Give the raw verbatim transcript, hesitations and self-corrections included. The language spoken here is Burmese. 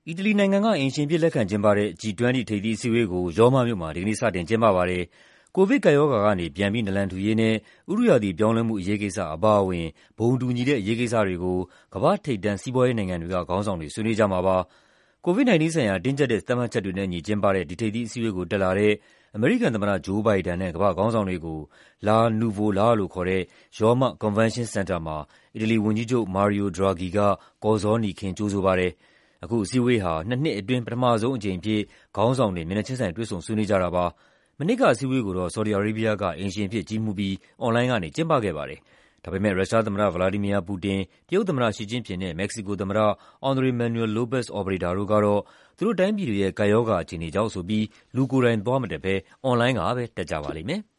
အီတလီနိုင်ငံက အိမ်ရှင်အဖြစ်လက်ခံကျင်းပတဲ့ ဂျီ ၂၀ ထိပ်သီးအစည်းအဝေးကို ရောမမြို့မှာ ဒီကနေ့ စတင်ကျင်းပပါတယ်။ ကိုဗစ်ကပ်ရောဂါကနေ ပြန်ပြီးနာလန်ထူရေးနဲ့ ဥတုရာသီပြောင်းလဲမှု အရေးကိစ္စအပါအဝင် ဘုံတူညီတဲ့အရေးကိစ္စတွေကို ကမ္ဘာ့ထိပ်တန်း စီးပွားရေးနိုင်ငံတွေက ခေါင်းဆောင်တွေ ဆွေးနွေးကြမှာပါ။ ကိုဗစ် ၁၉ ဆိုင်ရာ တင်းကျပ်တဲ့ သတ်မှတ်ချက်တွေနဲ့အညီ ကျင်းပတဲ့ ဒီထိပ်သီးအစည်းအဝေးကို တက်လာတဲ့ အမေရိကန်သမ္မတ ဂျိုး ဘိုင်ဒန်နဲ့ ကမ္ဘာ့ခေါင်းဆောင်တွေကို La Nuvola လို့ခေါ်တဲ့ ရောမ ကွန်ဗင်းရှင်းစင်တာမှာ အီတလီဝန်ကြီးချုပ် Mario Draghi က ကော်ဇောနီခင်း ကြိုဆိုပါတယ်။ အခုအစည်းအဝေးဟာ နှစ်နှစ်အတွင်း ပထမဆုံးအကြိမ်အဖြစ် ခေါင်းဆောင်တွေ မျက်နှာချင်းဆိုင် တွေ့ဆုံ ဆွေးနွေးကြတာပါ။ မနှစ်က အစည်းအဝေးကိုတော့ ဆော်ဒီ အာရေးဘီးယားက အိမ်ရှင်အဖြစ် ကြီးမှူးပြီး အွန်လိုင်းကနေ ကျင်းပခဲ့ပါတယ်။ ဒါပေမယ့် ရုရှားသမ္မတ ဗလာဒီမီယာ ပူတင်၊ တရုတ်သမ္မတ ရှီကျင့်ဖျင်နဲ့ မက္ကဆီကိုသမ္မတ Andres Manuel Lopez Obrador တို့ကတော့ သူတို့တိုင်းပြည်တွေရဲ့ ကပ်ရောဂါအခြေအနေကြောင့်ဆိုပြီး လူကိုယ်တိုင် သွားမတက်ဘဲ အွန်လိုင်းကပဲ တက်ကြပါလိမ့်မယ်။